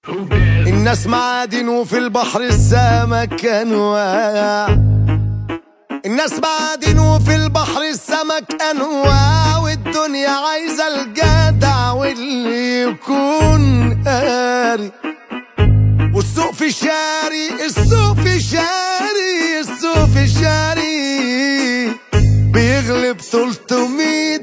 الناس معادن وفي البحر السمك انواع. الناس معادن وفي البحر السمك انواع، والدنيا عايزه الجدع واللي يكون قاري. والسوق في شاري، السوق في شاري، السوق في شاري بيغلب 300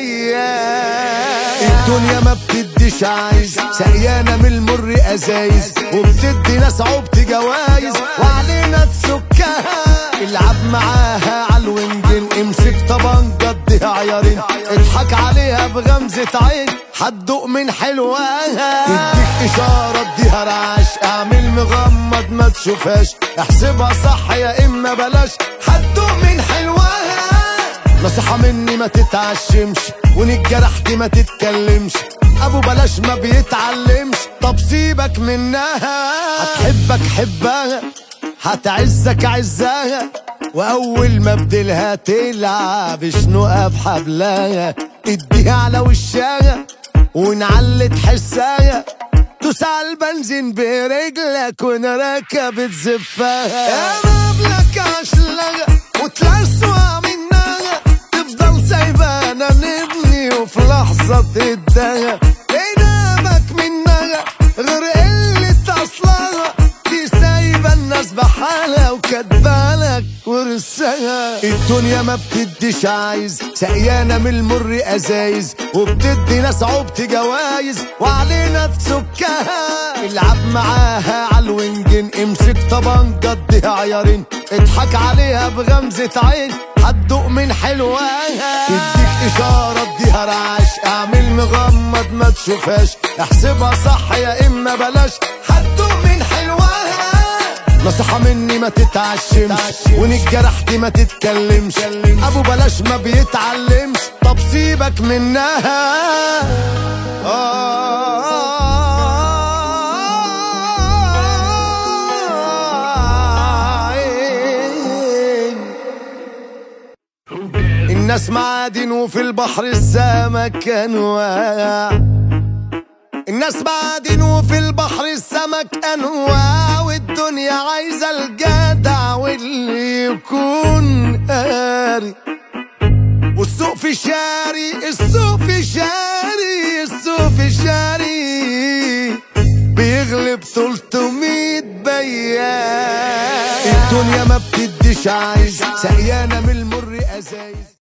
بياع. الدنيا ما بتديش عايز، سقيانة من المر ازايز، وبتدي ناس عبط جوايز وعلينا تسكها. العب معاها عالونجن، امسك طبنجة اديها عيارين، اضحك عليها بغمزة عين هتدوق من حلوها. اديك اشارة اديها رعاش، اعمل مغمض ما تشوفهاش، احسبها صح يا اما بلاش هتدوق من حلوها. نصيحة مني ما تتعشمش، وانك جرحت ما تتكلمش، ابو بلاش ما بيتعلمش، طب سيبك منها. هتحبك حبها، هتعزك عزها، واول ما بدلها تلعب شنقها بحبلها. اديها على وشها ونعلي تحسها، دوس على البنزين برجلك ونركب تزفها. يا مبلك عشلها وتلسوها منها، تفضل سايبانا نبني وفي لحظة تدها. ينامك منها غير قلة اصلها، دي سايبة الناس بحالها وكاتبالك ورثها. الدنيا ما بتديش عايز، سقيانة من المر ازايز، وبتدي ناس عبط جوايز وعلينا تسكها. العب معاها عالونجن، امسك طبنجة اديها عيارين، اضحك عليها بغمزة عين هتدوق من حلوها. اديك اشارة اديها رعاش، اعمل مغمض ما تشوفهاش، احسبها صح يا اما بلاش هتدوق من حلوها. نصيحة مني ما تتعشمش، وانك جرحت ما تتكلمش، ابو بلاش ما بيتعلمش، طب سيبك منها. الناس معادن وفي البحر السمك انواع. الناس معادن وفي البحر السمك انواع، والدنيا عايزه الجدع واللي يكون قاري. والسوق في شاري، السوق في شاري، السوق في شاري بيغلب 300 بياع. الدنيا ما بتديش عايز، سقيانة من المر ازايز.